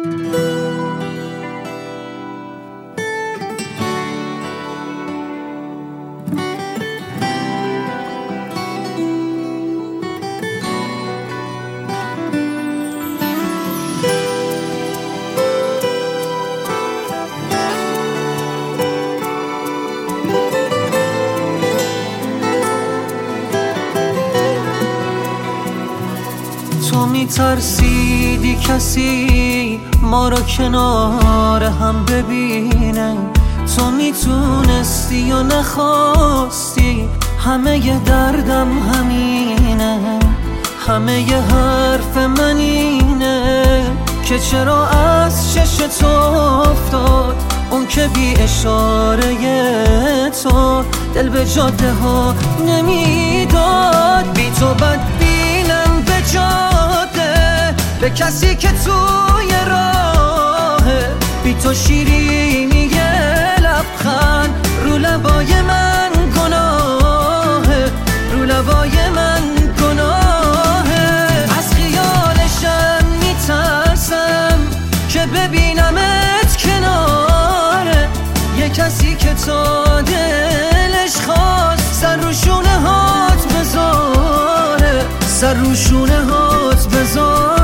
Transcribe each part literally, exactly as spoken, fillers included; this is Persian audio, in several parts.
تو میترسیدی کسی ما رو کنار هم ببینه، تو میتونستی یا نخواستی، همه ی دردم همینه، همه ی حرف من اینه که چرا از چشت افتاد اون که بی اشاره تو دل به جاده ها نمیداد. بی تو بد بینم به جاده، به کسی که توی راهه، بی تو شیرینی لبخند رو لبای من گناهه، رو لبای من گناهه. از خیالشم میترسم که ببینمت کناره یه کسی که تا دلش خواست سر رو شونه هات بذاره، سر رو شونه هات بذاره.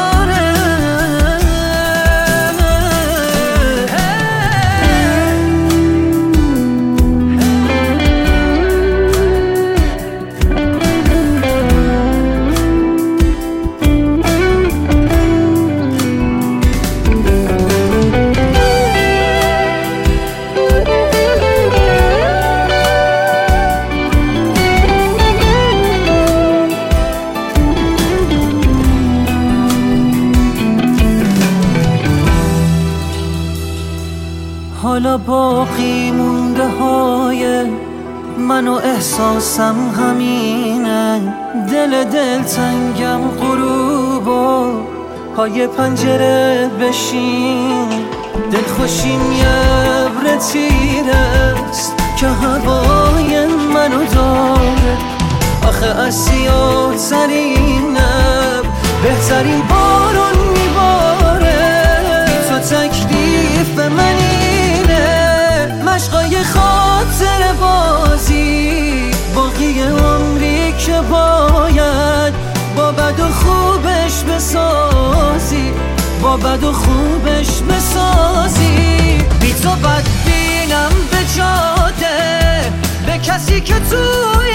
حالا باقی مونده های من و احساسم همینه، دل دل تنگم غروب و پای پنجره بشین، دل خوشیم یه ابر تیرست که هوای منو داره. آخه از سیاه ترین نب بهترین بارون میباره، تو تکلیف منی مشقای خاطر بازی، باقی عمری که باید با بد و خوبش بسازی، با بد و خوبش بسازی. بی تو بد بینم به جاده، به کسی که توی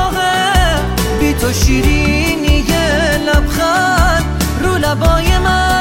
راهه، بی تو شیرینی لبخند رو لبای من